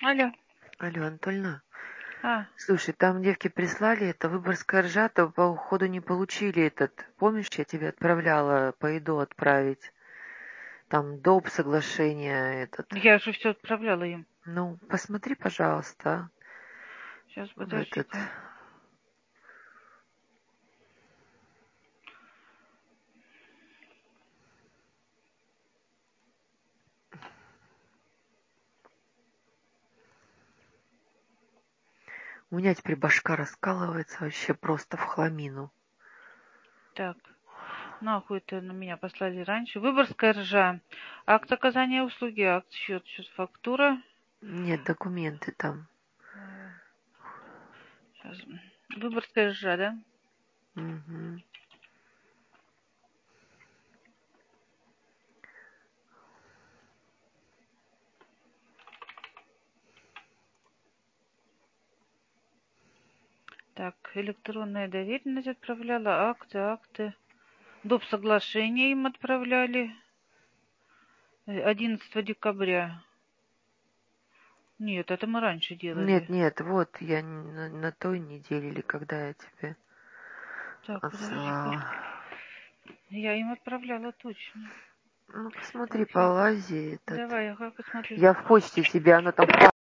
Алло. Алло, Анатольевна, А, слушай, там девки прислали это Выборгская ржата, по уходу не получили этот. Помнишь, я тебе отправляла по еду отправить? Там доп. Соглашение этот. я же все отправляла им. Ну, посмотри, пожалуйста, Сейчас, в этот. подождите. У меня теперь башка раскалывается вообще просто в хламину. Так, нахуй это на меня послали раньше. Выборгская ржа. Акт оказания услуги, акт, счет, фактура. Нет, документы там. Сейчас. Выборгская ржа, да? Угу. Так, электронная доверенность отправляла, акты. Доп. Соглашение им отправляли 11 декабря. Нет, это мы раньше делали. Нет, вот я на той неделе или когда я тебе Так, подожди-ка. отсылала. Я им отправляла точно. Ну, посмотри Так, по сейчас. лазе этот. Давай, я посмотрю. Я в почте тебе, оно там